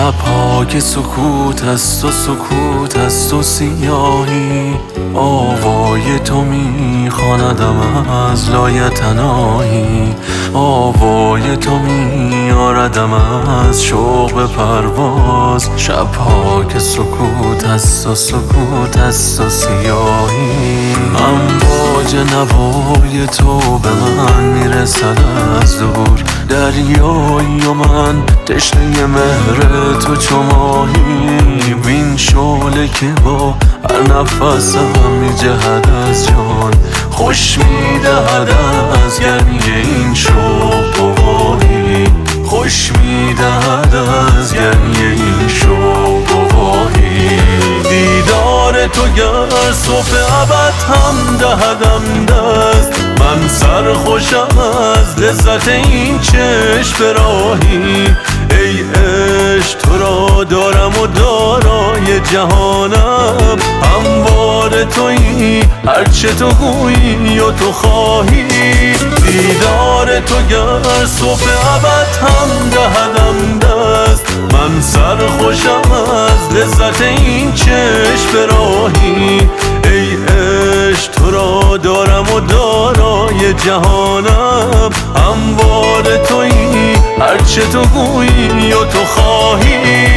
شب‌ها که سکوت است و سکوت است و سیاهی، آوای تو میخواندم از لایتناهی، آوای تو میاردم از شوق به پرواز. شب‌ها که سکوت است و سکوت است و سیاهی، امواج نوای تو به من میرسد از دور، دریایی و من تشنه مهر تو چو ماهی. بین شعله که با هر نفسم میجهد از جان، خوش میدهد از گرمی این شوق گواهی، خوش میدهد از گرمی این شوق گواهی. دیدار تو گر صبح ابد هم دهدم دست، من سرخوشم از لذت این چشم راهی. ای عشق تو را دارم و دارای جهانم، هموار تویی هرچه تو گویی و تو خواهی. دیدار تو گر صبح ابد هم دهدم دست، من سرخوشم از لذت این چشم راهی. ای عشق تو را دارم و دارای جهانم، هموار تویی هرچه تو گویی و تو خواهی.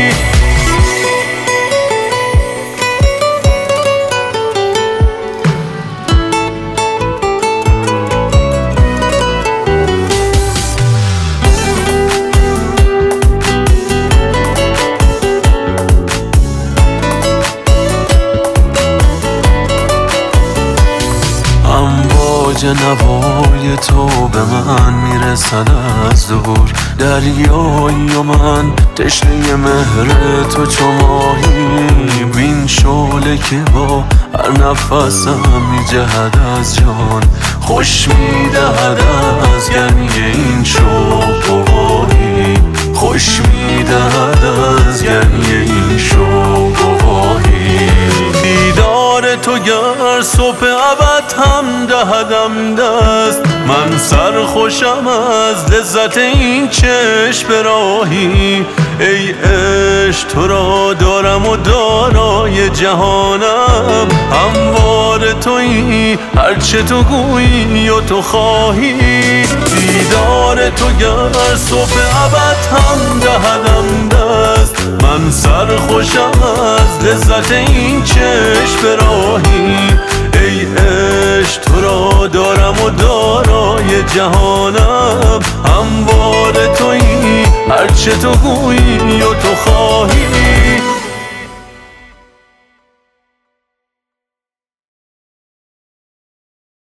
امواج نوای تو به من میرسد از دور، دریایی و من تشنه مهر تو چو ماهی. بین شعله که با هر نفسم میجهد از جان، خوش میدهد از گرمی این شوق گواهی، خوش میدهد از گرمی این شوق گواهی. دیدار تو گر صبح ابد هم دهدم دست، من سرخوشم از لذت این چشم راهی. ای عشق تو را دارم و دارای جهانم، هموار تویی هرچه تو گویی و تو خواهی. دیدار تو گر صبح ابد هم دهدم دست، من سرخوشم از لذت این چشم راهی. ای عشق تو را دارم و دارای جهانم، هموار تویی هرچه تو گویی و تو خواهی.